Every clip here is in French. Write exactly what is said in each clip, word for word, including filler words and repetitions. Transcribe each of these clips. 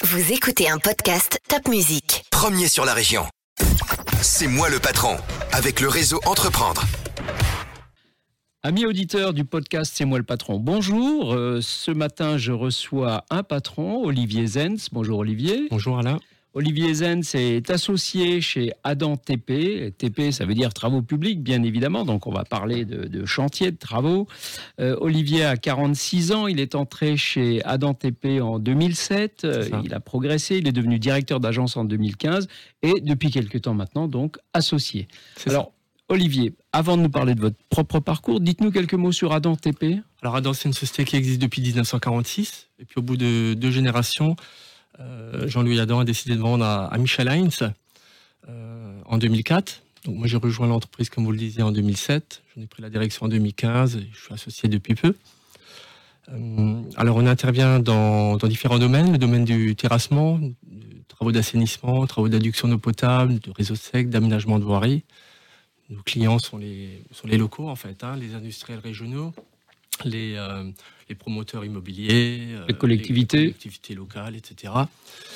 Vous écoutez un podcast Top Musique. Premier sur la région. C'est moi le patron, avec le réseau Entreprendre. Amis auditeurs du podcast C'est moi le patron, bonjour. Euh, ce matin, je reçois un patron, Olivier Zenz. Bonjour Olivier. Bonjour Alain. Olivier Zenz est associé chez Adam T P. T P, ça veut dire travaux publics, bien évidemment. Donc, on va parler de, de chantier, de travaux. Euh, Olivier a quarante-six ans. Il est entré chez Adam T P en deux mille sept. Il a progressé. Il est devenu directeur d'agence en deux mille quinze. Et depuis quelques temps maintenant, donc, associé. C'est Alors, ça. Olivier, avant de nous parler de votre propre parcours, dites-nous quelques mots sur Adam T P. Alors Adam, c'est une société qui existe depuis dix-neuf cent quarante-six. Et puis au bout de deux générations, euh, Jean-Louis Adam a décidé de vendre à, à Michel Heinz euh, en deux mille quatre. Donc moi j'ai rejoint l'entreprise, comme vous le disiez, en deux mille sept. J'en ai pris la direction en deux mille quinze et je suis associé depuis peu. Euh, alors on intervient dans, dans différents domaines. Le domaine du terrassement, de travaux d'assainissement, travaux d'adduction d'eau potable, de réseaux secs, d'aménagement de voirie. Nos clients sont les, sont les locaux, en fait, hein, les industriels régionaux, les, euh, les promoteurs immobiliers, euh, les collectivités. les collectivités locales, et cetera.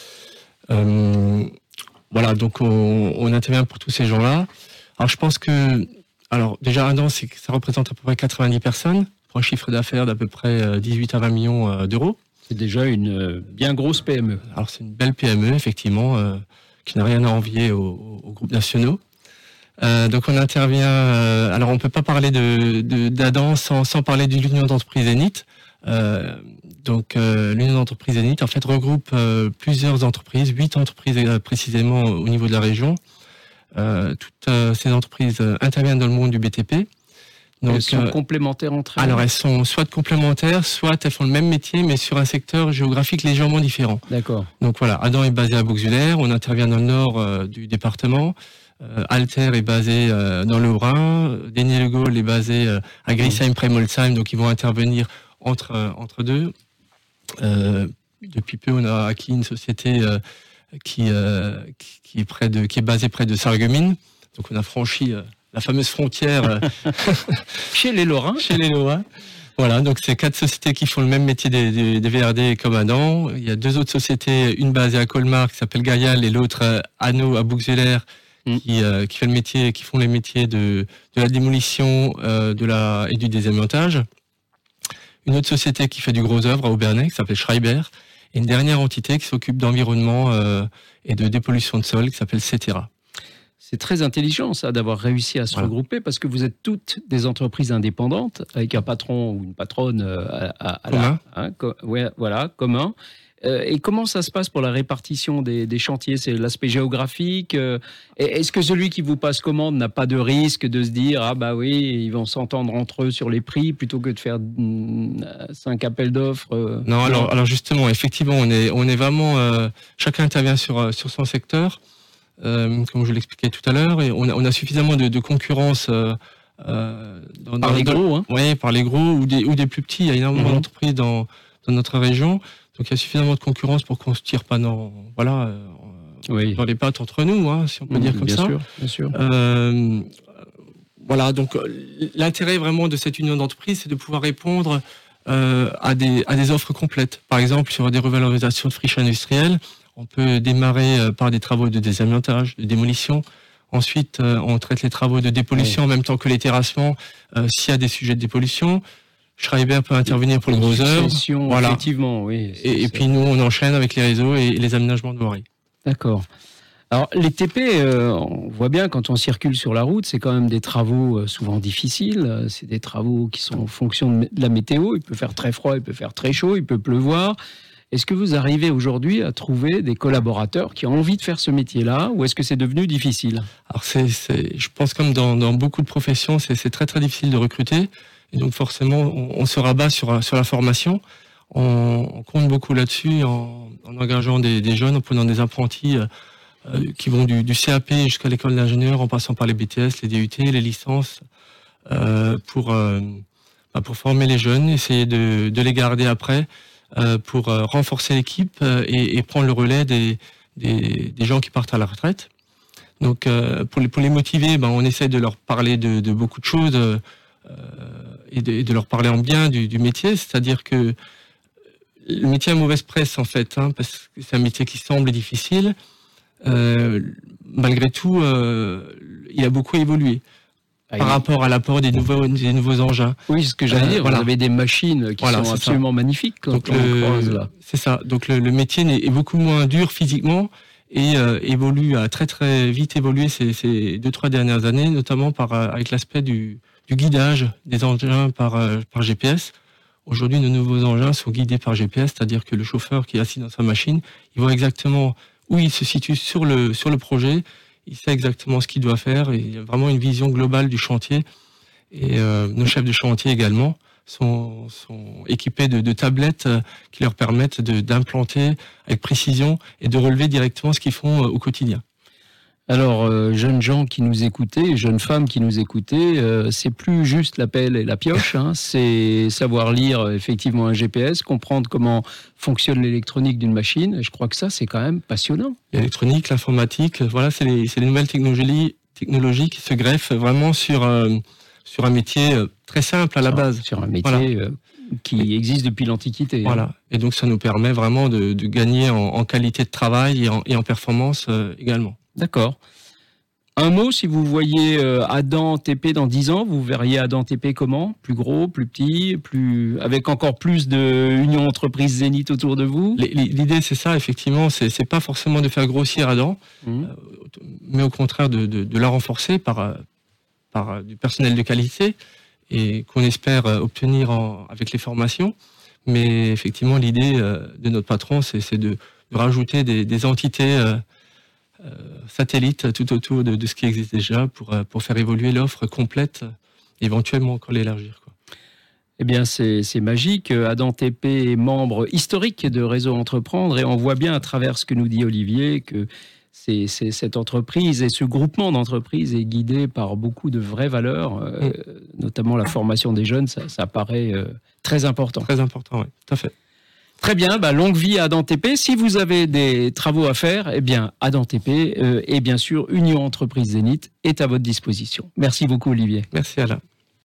Euh, voilà, donc on, on intervient pour tous ces gens-là. Alors je pense que, alors déjà un an, c'est que ça représente à peu près quatre-vingt-dix personnes, pour un chiffre d'affaires d'à peu près dix-huit à vingt millions d'euros. C'est déjà une euh, bien grosse P M E. Alors c'est une belle P M E, effectivement, euh, qui n'a rien à envier aux, aux groupes nationaux. Euh, donc on intervient. Euh, alors on peut pas parler de, de d'Adam sans, sans parler de l'Union d'entreprise Zénith. Euh, donc euh, l'Union d'entreprise Zénith en fait regroupe euh, plusieurs entreprises, huit entreprises euh, précisément au niveau de la région. Euh, toutes euh, ces entreprises euh, interviennent dans le monde du B T P. Donc, elles sont euh, complémentaires entre elles. Alors elles sont soit complémentaires, soit elles font le même métier mais sur un secteur géographique légèrement différent. D'accord. Donc voilà, Adam est basé à Bouxwiller, on intervient dans le nord euh, du département. Euh, Alter est basé euh, dans le Haut-Rhin, Dénier Le Gaulle est basé euh, à Griesheim près Molsheim, donc ils vont intervenir entre euh, entre deux. Euh, depuis peu, on a acquis une société euh, qui, euh, qui qui est près de qui est basée près de Sarreguemines, donc on a franchi euh, la fameuse frontière euh, Chez les Lorrains. chez les Lorrains. Voilà, donc c'est quatre sociétés qui font le même métier des, des, des V R D comme Adam. Il y a deux autres sociétés, une basée à Colmar qui s'appelle Gaial et l'autre euh, Anneau à Bouxwiller. Qui, euh, qui fait le métier, qui font les métiers de, de la démolition, euh, de la et du désamiantage. Une autre société qui fait du gros œuvre à Aubernais, qui s'appelle Schreiber, et une dernière entité qui s'occupe d'environnement euh, et de dépollution de sol, qui s'appelle Cetera. C'est très intelligent, ça, d'avoir réussi à se Voilà. regrouper, parce que vous êtes toutes des entreprises indépendantes, avec un patron ou une patronne euh, à, à, à Commun. la, hein, co- ouais, voilà, commun. Euh, et comment ça se passe pour la répartition des, des chantiers? C'est l'aspect géographique. euh, Est-ce que celui qui vous passe commande n'a pas de risque de se dire ah bah oui, ils vont s'entendre entre eux sur les prix plutôt que de faire mm, cinq appels d'offres euh, Non, alors, alors justement, effectivement, on est, on est vraiment, euh, chacun intervient sur, sur son secteur, euh, comme je l'expliquais tout à l'heure, et on a, on a suffisamment de, de concurrence euh, euh, dans, par dans- les dans- gros, hein. Oui, par les gros ou des, ou des plus petits. Il y a énormément Mhm. d'entreprises dans, dans notre région. Donc il y a suffisamment de concurrence pour qu'on se tire pas dans, voilà, euh, Oui, dans les pattes entre nous, hein, si on peut Mmh, dire comme bien ça. sûr, bien sûr. Euh, voilà, donc euh, l'intérêt vraiment de cette union d'entreprises, c'est de pouvoir répondre euh, à, des, à des offres complètes. Par exemple, sur des revalorisations de friches industrielles, on peut démarrer euh, par des travaux de désamiantage, de démolition. Ensuite, euh, on traite les travaux de dépollution en même temps que les terrassements, euh, s'il y a des sujets de dépollution. Schreiber peut intervenir pour les gros œuvres. Succession, Voilà. effectivement, oui. c'est- Et, et c'est- puis nous, on enchaîne avec les réseaux et, et les aménagements de voirie. D'accord. Alors, les T P, euh, on voit bien quand on circule sur la route, c'est quand même des travaux euh, souvent difficiles. Euh, C'est des travaux qui sont en fonction de de la météo. Il peut faire très froid, il peut faire très chaud, il peut pleuvoir. Est-ce que vous arrivez aujourd'hui à trouver des collaborateurs qui ont envie de faire ce métier-là, ou est-ce que c'est devenu difficile? Alors, c'est, c'est, je pense comme dans, dans beaucoup de professions, c'est, c'est très très difficile de recruter. Et donc forcément, on, on se rabat sur, sur la formation. On, on compte beaucoup là-dessus en, en engageant des, des jeunes, en prenant des apprentis euh, qui vont du, du C A P jusqu'à l'école d'ingénieur, en passant par les B T S, les D U T, les licences, euh, pour, euh, bah, pour former les jeunes, essayer de, de les garder après, euh, pour euh, renforcer l'équipe euh, et, et prendre le relais des, des, des gens qui partent à la retraite. Donc euh, pour, les, pour les motiver, ben, on essaie de leur parler de, de beaucoup de choses. Euh, et, de, et de leur parler en bien du, du métier, c'est-à-dire que le métier a mauvaise presse en fait, hein, parce que c'est un métier qui semble difficile. Euh, malgré tout, euh, il a beaucoup évolué ah, par il... rapport à l'apport des nouveaux, des nouveaux engins. Oui, ce que j'allais euh, dire, voilà. Vous avez des machines qui voilà, sont absolument ça. magnifiques. Quand Donc on le, croise là. C'est ça. Donc le, le métier est beaucoup moins dur physiquement et euh, évolue, a très très vite évolué ces, ces deux trois dernières années, notamment par avec l'aspect du, du guidage des engins par par G P S. Aujourd'hui, nos nouveaux engins sont guidés par G P S, c'est-à-dire que le chauffeur qui est assis dans sa machine, il voit exactement où il se situe sur le sur le projet, il sait exactement ce qu'il doit faire, et il y a vraiment une vision globale du chantier. Et euh, nos chefs de chantier également sont, sont équipés de, de tablettes qui leur permettent de, d'implanter avec précision et de relever directement ce qu'ils font au quotidien. Alors, euh, jeunes gens qui nous écoutaient, jeunes femmes qui nous écoutaient, euh, c'est plus juste la pelle et la pioche, hein, c'est savoir lire effectivement un G P S, comprendre comment fonctionne l'électronique d'une machine. Je crois que ça, c'est quand même passionnant. L'électronique, l'informatique, voilà, c'est les, c'est les nouvelles technologies, technologies qui se greffent vraiment sur, euh, sur un métier très simple à la sur, base. Sur un métier voilà. euh, qui existe depuis l'Antiquité. Voilà, hein. Et donc ça nous permet vraiment de, de gagner en, en qualité de travail et en, et en performance euh, également. D'accord. Un mot, si vous voyez euh, Adam T P dans dix ans, vous verriez Adam T P comment ? Plus gros, plus petit, plus avec encore plus de Union Entreprise Zénith autour de vous ? L'idée, c'est ça, effectivement, c'est, c'est pas forcément de faire grossir Adam, mmh. euh, mais au contraire de, de, de la renforcer par, par du personnel de qualité et qu'on espère obtenir en, avec les formations. Mais effectivement, l'idée euh, de notre patron, c'est, c'est de, de rajouter des, des entités euh, Euh, satellite tout autour de, de ce qui existe déjà pour, pour faire évoluer l'offre complète, éventuellement encore l'élargir, quoi. Eh bien, c'est, c'est magique. Adam T P est membre historique de Réseau Entreprendre et on voit bien à travers ce que nous dit Olivier que c'est, c'est cette entreprise et ce groupement d'entreprises est guidé par beaucoup de vraies valeurs, euh, mmh. notamment la formation des jeunes, ça, ça paraît euh, très important. Très important, oui, tout à fait. Très bien, bah longue vie à Adam T P. Si vous avez des travaux à faire, eh bien, Adam T P euh, et bien sûr Union Entreprise Zénith est à votre disposition. Merci beaucoup, Olivier. Merci, Alain.